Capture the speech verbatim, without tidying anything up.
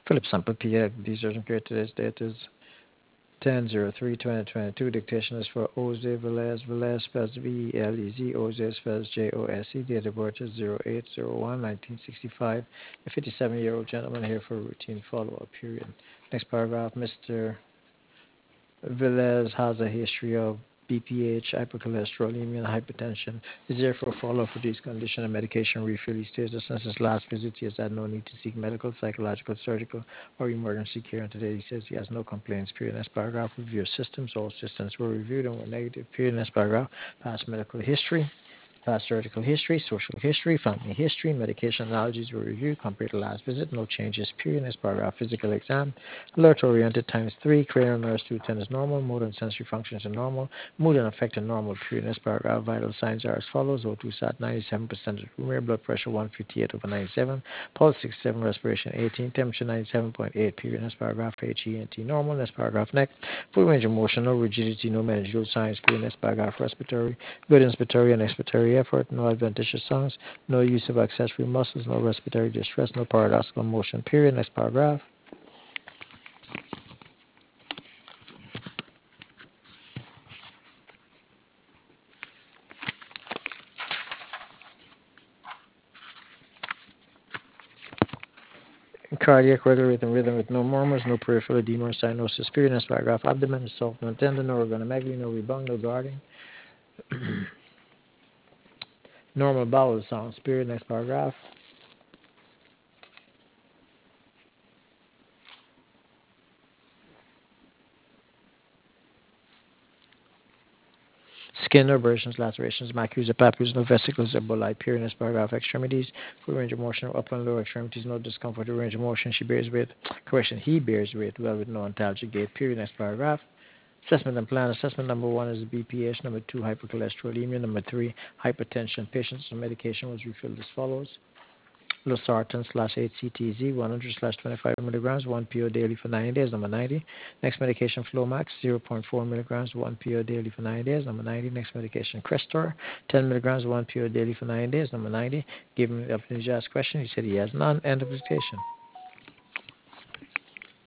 Philip Sample P. These are created. Today's date is ten zero three twenty twenty-two. Dictation is for Jose Velez. Velez spells V E L E Z. Jose spells J O S E. Date of birth is zero eight zero one nineteen sixty-five. A fifty-seven-year-old gentleman here for a routine follow-up period. Next paragraph, Mister Velez has a history of B P H, hypercholesterolemia, and hypertension. Is there for follow-up for these conditions and medication refill? He states that since his last visit, he has had no need to seek medical, psychological, surgical, or emergency care. And today he says he has no complaints. Period. Next paragraph, review systems. All systems were reviewed and were negative. Period. Next paragraph, past medical history. Past surgical history, social history, family history, medication allergies were reviewed compared to last visit. No changes. Period. Next paragraph. Physical exam. Alert oriented times three. Cranial nerves two ten is normal. Motor and sensory functions are normal. Mood and affect are normal. Period. Next paragraph. Vital signs are as follows. O two sat ninety-seven percent of the room air. Blood pressure one fifty-eight over ninety-seven. Pulse sixty-seven. Respiration eighteen. Temperature ninety-seven point eight. Period. Next paragraph. H E N T normal. Next paragraph. Next. Full range of motion. No rigidity. No managerial signs. Period. Next paragraph. Respiratory. Good inspiratory and expiratory effort, no adventitious songs, no use of accessory muscles, no respiratory distress, no paradoxical motion, period. Next paragraph. Cardiac regular rhythm, rhythm with no murmurs, no peripheral edema or cyanosis, period. Next paragraph. Abdomen is soft, no tender, no organomegaly, no rebound, no guarding. Normal bowel sounds, period. Next paragraph. Skin abrasions, lacerations, macules, or papules, no vesicles or bulli, period. Next paragraph. Extremities, full range of motion, upper and lower extremities, no discomfort or range of motion. She bears weight, correction, he bears weight well with no antalgic gait, period. Next paragraph. Assessment and plan. Assessment number one is B P H. Number two, hypercholesterolemia. Number three, hypertension. Patient's medication was refilled as follows. Losartan slash eight C T Z, one hundred slash twenty-five milligrams, one P O daily for ninety days, number ninety. Next medication, Flomax, zero point four milligrams, one P O daily for ninety days, number ninety. Next medication, Crestor, ten milligrams, one P O daily for ninety days, number ninety. Give him the opportunity to ask question. He said he has none. End of dictation.